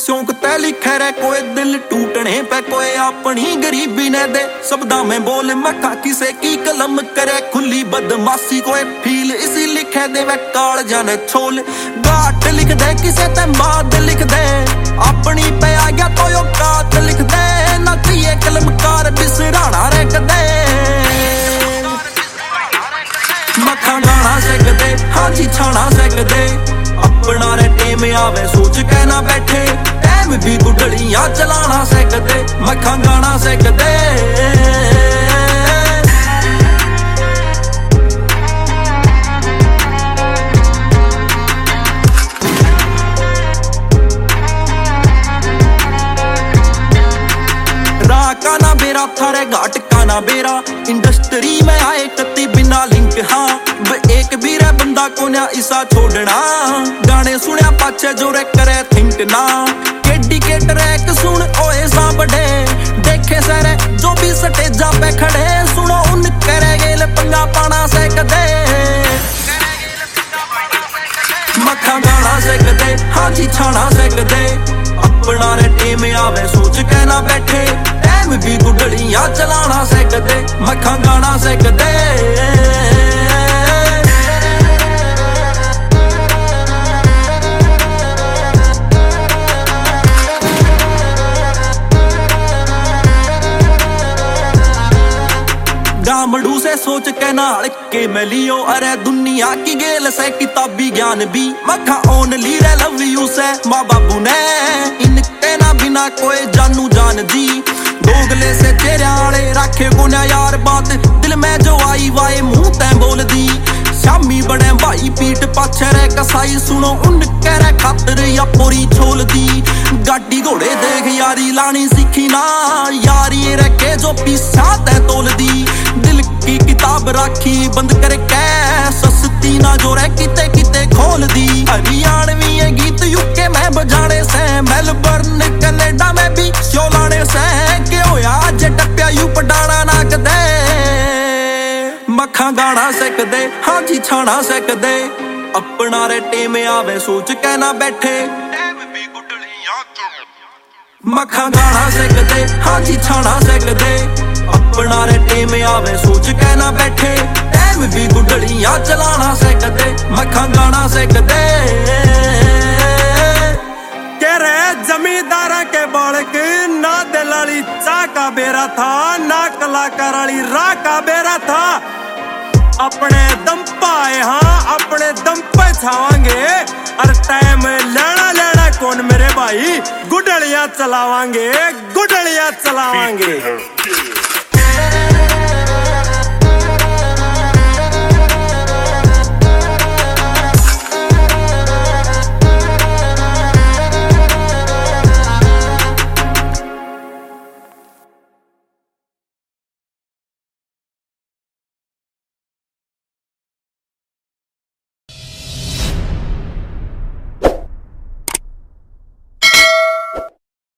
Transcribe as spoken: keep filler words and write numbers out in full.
शौक तै लिखे रे कोई दिल टूटने पे कोई अपनी गरीबी ने दे शब्दां में बोल मखा किसे की कलम करे खुली बदमाशी कोई फील इसी लिखे दे वे काल जाने छोल गाट लिख दे किसे ते बात लिख दे अपनी पे आ गया तो यो कात लिख दे ना किए कलमकार बिसराना रे कदे मखा गाना सकदे हाँ जी छाना सकदे अपना रे टेम आवे सोच के ना बैठे टाइम भी गुडलियां चलाना सकदे मखा गाना सकदे का ना बेरा थारे घाट का ना बेरा इंडस्ट्री में आए कति बिना लिंक हाँ एक भी रे बंदा को ना इसा छोड़ना गाने सुने पाछे जो रे करे थिंक ना डेडिकेट रैक सुन ओए सा बड़े देखे सारे जो भी स्टेजा पे खड़े सुनो उन करे गेल पंगा पाना से कदे मखा गाना से कदे हाँ जी छाना से कदे अपना रे टीम आवे सोच के ना बैठे टाइम भी गुडलियां चलाना सकदे मखा गाना सकदे गामड़ू से सोच के नाल के मिलियो अरे दुनिया की गेल से किताबी ज्ञान भी मखा ओनली रे लव यू से माँ बाबू ने इनके ना बिना कोई जानू जान दी दोगले से चेहरे आले रखे गुना यार बात दिल में जो आई वाए मुंह तै बोल दी शामी बड़े भाई पीठ पाछे रे कसाई सुनो उनके रे खातर या पूरी छोल दी गाड़ी घोड़े देख यारी लानी सीखी ना यारी रखे जो पीछा तै तोल दी दिल की किताब राखी बंद करके सस्ती ना जो रे किते किते खोल दी हरियाणवी ये गीत यूके में बजाने से मेलबर्न कनाडा में भी शो लाने से के होया जे टप्या यू पडाना ना कदे मखा गाना सकदे हाँ जी छाना सकदे अपना रे टेम आवे सोच के ना बैठे मखा गाना सकदे हाँ जी छाना सकदे अपना रे टेम आवे सोच के ना बैठे टाइम भी गुडलियां चलाना सकदे मखा गाना सकदे कह रहे जमींदारा के बालक ना दलाली चा का बेरा था ना कलाकार वाली राह का बेरा था अपने दम पाए हाँ अपने दम पे छावांगे और टाइम लेना लेना कौन मेरे भाई गुडलियां चलावांगे गुडलियां चलावांगे।